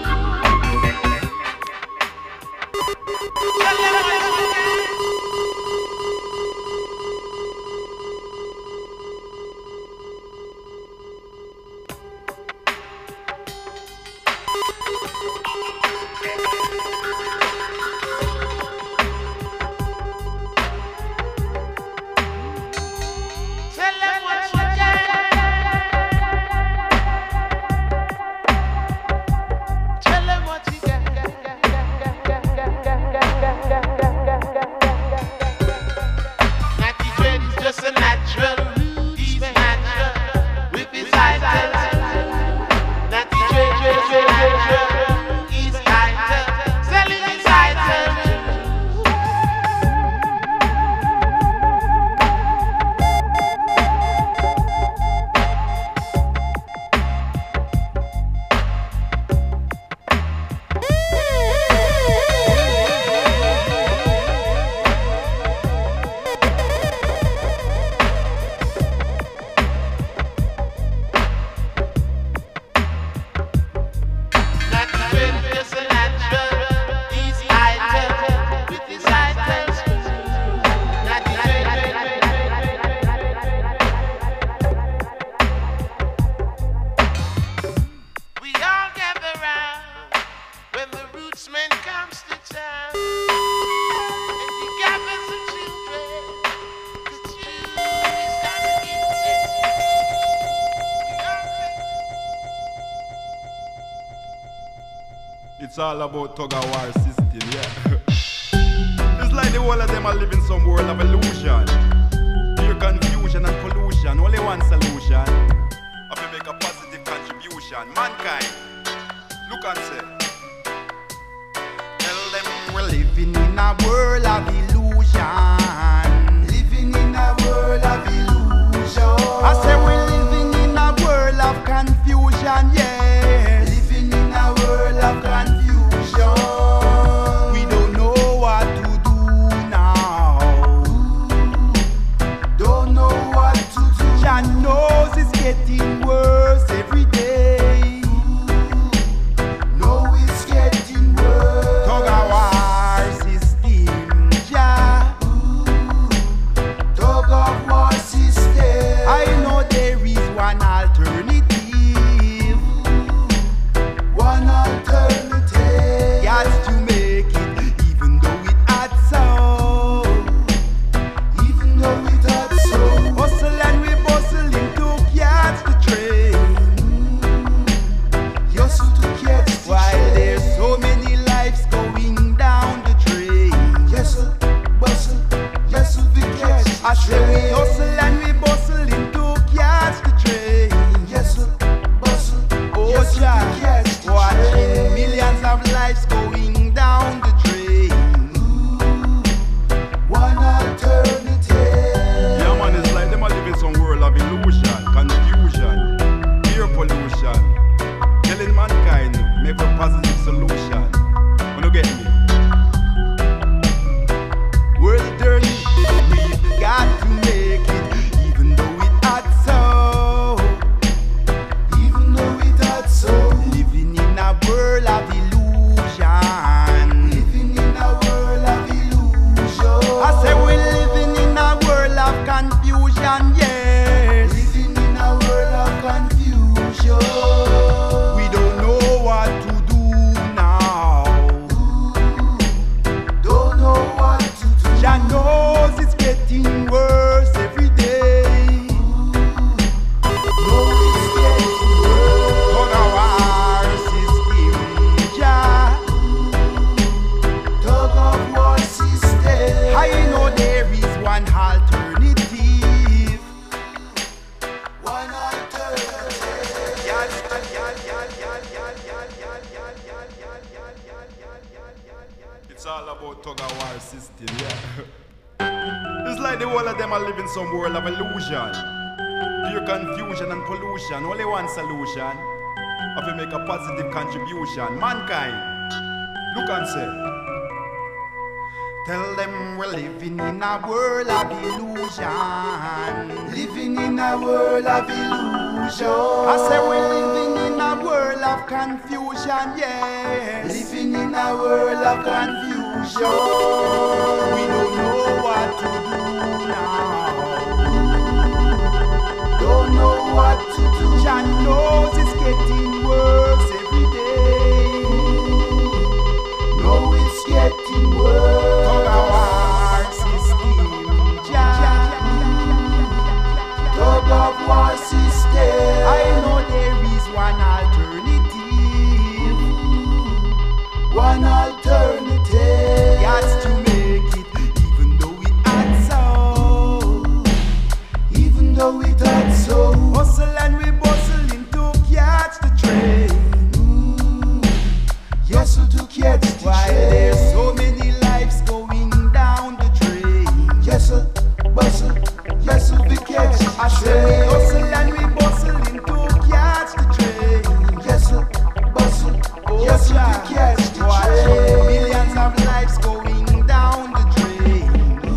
[SPEAKER 15] It's all about tug of war system, yeah. It's like the whole of them are living some world of illusion. Pure confusion and pollution, only one solution. If we make a positive contribution, mankind, look and say. Tell them we're living in a world of illusion. Living in a world of illusion. I say we're living in a world of confusion, yeah. Living in a world of confusion. We don't know what to do now. Don't know what to do. Jah knows it's getting worse every day. No, it's getting worse. Tug of war system, Jah. Tug of war system. I know there is one alternative. One alternative. Got to make it, even though it hurt so. Even though it hurt so. Hustle and we bustling to catch the train. Hustle to catch the train. While there's so many lives going down the drain. Hustle, bustle, hustle to catch the train. I say we hustle and we bustling to catch the train. Hustle, bustle, oh Jah, watching millions of lives going down the drain. One alternative. Yeah man, it's like them are living some world of illusion, confusion, air pollution. Telling mankind, make a positive solution. Wanna get me? World dirty, we got to make it, even though it hurt so. Even though it hurt so. Living in a world of illusion. Living in a world of illusion. I say we're living in a world of confusion, yes. Living in a world of confusion. We don't know what to do now. Don't know what to do. Jah knows it's getting worse every day. No, it's getting worse. Tug of war system, Jah. Tug of war system. I know there is one alternative. One alternative. Yes, yes, yes, yes, yes, yes, yes, yes, yes, yes, yes, yes, yes, yes. It's all about tug of war system, yeah. It's like the whole of them are living some world of illusion. Pure confusion and pollution, only one solution. If we make a positive contribution, mankind,
[SPEAKER 1] Look and say. Tell them we're living in a world of illusion.
[SPEAKER 9] Living in a world of illusion.
[SPEAKER 1] I say we're living in a world of confusion, yes.
[SPEAKER 9] Living in a world of confusion.
[SPEAKER 1] We don't know what to do now.
[SPEAKER 9] Don't know what to do.
[SPEAKER 1] Jah knows it's getting worse every day.
[SPEAKER 9] No, it's getting worse.
[SPEAKER 1] Tug of war system, Jah.
[SPEAKER 9] Tug of war system.
[SPEAKER 1] I know there is one alternative.
[SPEAKER 9] One alternative.
[SPEAKER 1] Got to make it, even though it hurts so.
[SPEAKER 9] Even though it hurts so.
[SPEAKER 1] Hustle and we bustling to catch the train.
[SPEAKER 9] Mm. Yes, to catch the
[SPEAKER 1] Why
[SPEAKER 9] train.
[SPEAKER 1] there's so many lives going down the drain.
[SPEAKER 9] Yes, sir, bustle. Yes, sir, we catch the
[SPEAKER 1] I say we
[SPEAKER 9] train.
[SPEAKER 1] hustle and we bustling to catch the train.
[SPEAKER 9] Yes, sir, bustle.
[SPEAKER 1] Oh,
[SPEAKER 9] Yes, sir,
[SPEAKER 1] Jah.
[SPEAKER 9] we catch the
[SPEAKER 1] Watch
[SPEAKER 9] train.
[SPEAKER 1] millions of lives going down the drain.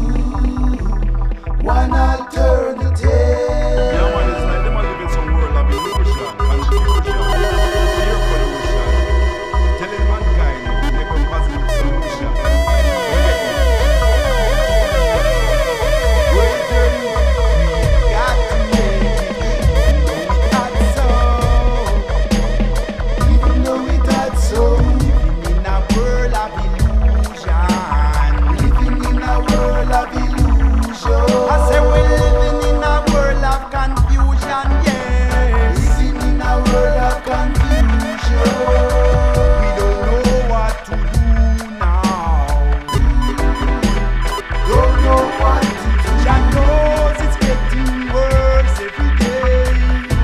[SPEAKER 9] Mm. One alternative.
[SPEAKER 7] Yeah, man, it's like them are living some world of illusion, confusion, fear pollution, telling mankind never positive solution.
[SPEAKER 1] Well, then we got to make it, not so.
[SPEAKER 9] Even though it hurts so.
[SPEAKER 1] Living in a world of illusion.
[SPEAKER 9] Living in a world of illusion.
[SPEAKER 1] I say we're living in a world of confusion, yes.
[SPEAKER 9] Living in a world of confusion.
[SPEAKER 1] We don't know what to do now.
[SPEAKER 9] Don't know what to do.
[SPEAKER 1] Jah knows it's getting worse every day.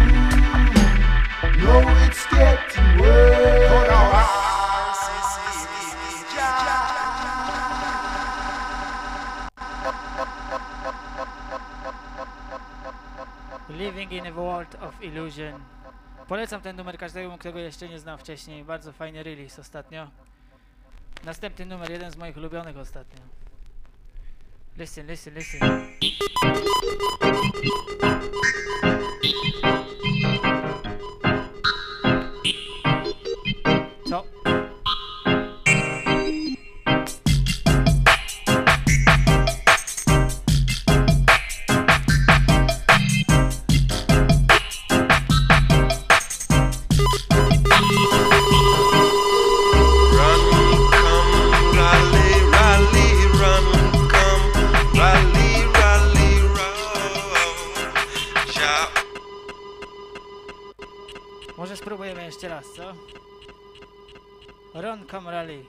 [SPEAKER 9] No, it's getting worse.
[SPEAKER 1] Tug of war system, Jah.
[SPEAKER 4] Living in a World of Illusion. Polecam ten numer każdemu, kto go jeszcze nie znał wcześniej. Bardzo fajny release ostatnio. Następny numer, jeden z moich ulubionych ostatnio. Listen, listen, listen. Co? Może spróbujemy jeszcze raz, co? Run, come, rally.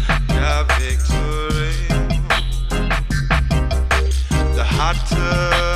[SPEAKER 16] hotter